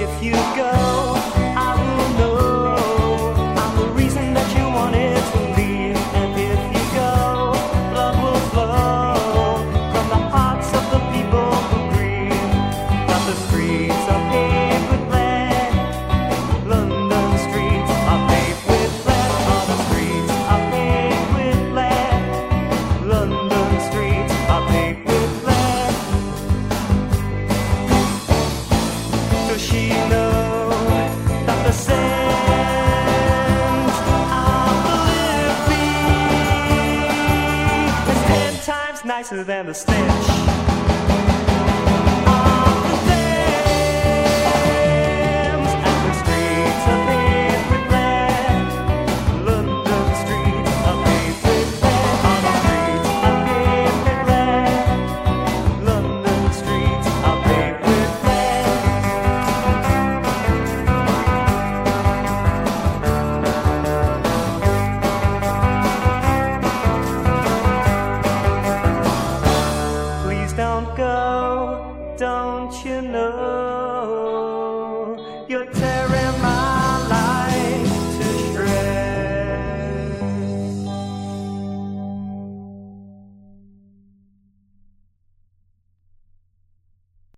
if you go, I will know I'm the reason that you wanted to leave. And if you go, blood will flow from the hearts of the people who grieve. That the streets are paved with lead, London streets are paved with lead. All the streets are paved with lead, London streets are paved with lead. Does she know that the scent of the living is 10 times nicer than the stench